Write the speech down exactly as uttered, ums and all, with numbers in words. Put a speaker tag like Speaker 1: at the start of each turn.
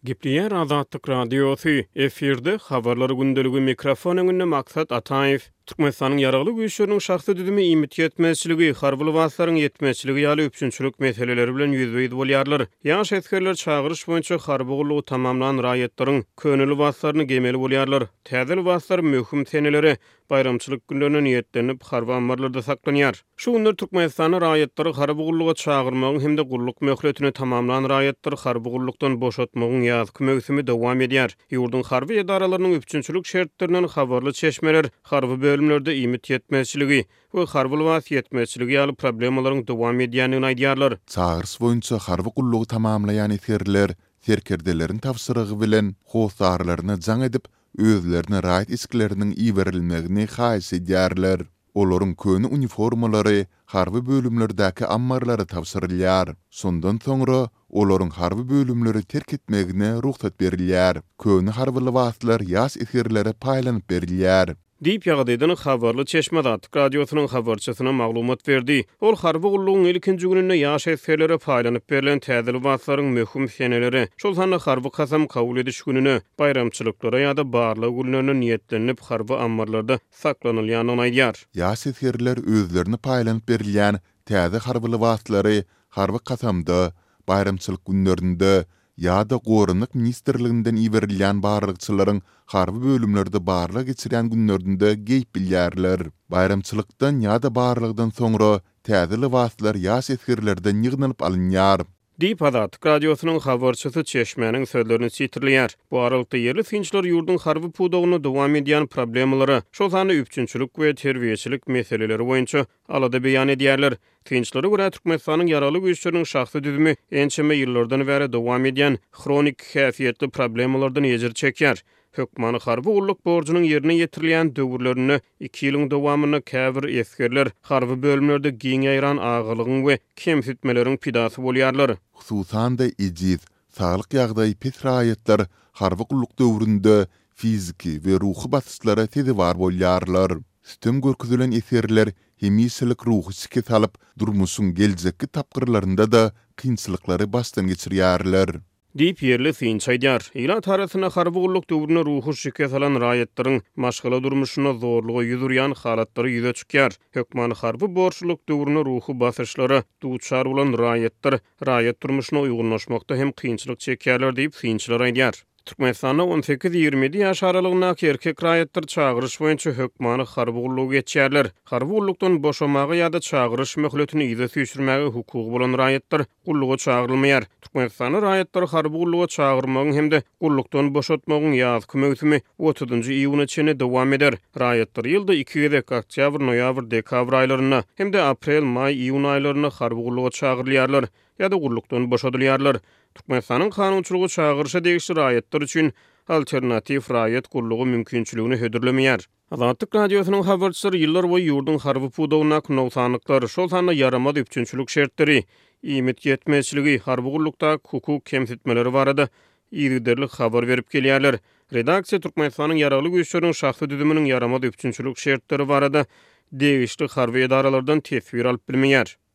Speaker 1: Gipliyer Azatlyk Radiosu efirde habarlary gündeligi mikrofon öňünde maksat Ataev. Türkmenistanyň ýaragly güýçleriniň şahsy düzümi imit ýetmezçiligi, harby waslaryň ýetmezçiligi ýaly üçünçülük meseleleri bilen ýüzbeýdi bolýarlar. Ýaş etkerler çağırış boýunça harby gullugy tamamlanan raýatlaryň könüli waslaryny gemeli bolýarlar. Täzel waslar möhüm seneleri bayramçylyk günlerine niýetlenip harby ambarlarda saklanýar. Şu günler Türkmenistanyň raýatlary harby gulluga çağırmagyň hemde gulluk möhletini tamamlanan raýatlary harby gullukdan boşatmagyň ýazky mögsümi dowam edýär. Ýurdun harby edaralarynyň üçünçülük şertlerinden habarly çeşmeler, harby bölümlerde imit ýetmezçiligi we harby was ýetmezçiligi ýaly problemalaryň dowam edýänini aýdýarlar.
Speaker 2: Çağırış boýunça harby gullugy tamamlaýan etkerler serkerdelerin tawsyrygy bilen howsarlaryny jaň edip özlerine raýat iskleriniň iýerilmegini haýsy edýärler. Olaryň köni uniformalary harby bölümlerdäki ammarlary tawsyrylýar. Sondan soňra olaryň harby bölümleri terk etmegine ruhsat berilýär. Köni harby waslar ýaş etkerlere paýlanyp berilýär.
Speaker 1: Diýip ýagdaýdan habarly Çeşme Azatlyk Radiosynyň habarçysyna maglumat berdi. Ol harby gullugyň ilkinji gününde ýaş etkerlere paýlanyp berilen täzel waslaryň möhüm seneleri, şol sanda harby kasam kabul ediş gününe, bayramçylyklara ýa-da barlyk günlerine niýetlenip harby ambarlarda saklanylýanyny aýdýar.
Speaker 2: Ýaş etkerler özlerini paýlanyp berilýän täze harby waslary harby kasamda, bayramçylyk günlerinde ýa-da Gorunlyk ministrliginden iberilýän barlykçylaryň harby bölümlerde barlyk geçirýän günlerinde geýip bilýärler. Bayramçylykdan ýa-da barlygdan soňra täze waslar ýaş etkerlerden ýygnanyp alynýar.
Speaker 1: Diýip Azatlyk Radiosynyň habarçysy Çeşmeň sözlerini çitirleýär. Bu aralykda ýerli finçler ýurdun harby pudogyny dowam edýän problemlary, şol sany üçünçülük we terbiýeçilik meseleleri boýunça alada beýan edýärler. Finçlere görä Türkmenistanyň ýaraly güýçleriniň şahsy düzümi ençeme ýyllardan bäri dowam edýän kronik häsiýetli problemlardan ýetir çekýär. Hökmany harby gulluk borjunyň ýerine ýetirilýän döwürlerini iki ýylyň dowamyny käbir eskerler harby bölümlerde giň ýaýran agylygyň we kemsitmeleriň pidasy bolýarlar.
Speaker 2: Hususan da ejid, saglyk ýagdaýy pis raýatlar harby gulluk döwründe fiziki we ruhy basışlara tezi bar bolýarlar. Sistem görkezülen eserler hemisilik ruhy çyky salyp durmuşyň geljekki tapgyrlarynda da kynçylyklary başdan geçirýärler.
Speaker 1: Diýip ýerli finç aýdýar. Ýylan tarasyna harby gulluk döwrüne ruhy şike salan raýatlaryň maşgala durmuşyna zorlugy ýüzürýän halatlary ýüze çykýar. Hökmany harby borçluk döwrüne ruhy basyşlary duçar bolan raýatlar raýat durmuşyna uýgunlaşmakda hem kynçylyk çekýärler diýip finçler aýdýar. Türkmenistanda on sekiz ýygrimi ýaş aralygyna erkek raýatlar çağırış boýunça hökmany harby gullugy geçýärler. Harby gullukdan boşamagy ýa-da çağırış möhletini ýyza süýşürmäge hukugy bolan raýatlar gulluga çağırylmaýar. Türkmenistanyň raýatlary harby gulluga çağırmagyň hemde gullukdan boşatmagyň ýazky mögsümi otuzynjy iýuny çene dowam eder. Raýatlar ýylda iki gezek oktýabr, noýabr, dekabr aýlaryna hemde aprel, may, iýun aýlaryna harby gulluga çağırylýarlar ýa-da gullukdan boşadylýarlar. Türkmenistanyň kanunçylygy çağırışa degişli raýatlar üçin alternativ raýat gullugy mümkinçiligini hödürlemeýär. Azatlyk Radiosynyň habarçylary ýyllar boýy ýurdun harby pudogyna nowsanlyklar, şol sanda yaramaz üçünçülük şertleri, imit ýetmezçiligi, harby gullukda hukuk kemsitmeleri barada ýygyderlik habar berip gelýärler. Redaksiýa Türkmenistanyň ýaraly güýçleriniň şahsy düzüminiň yaramaz üçünçülük şertleri barada degişli harby edaralardan tesbir alyp bilmeýär.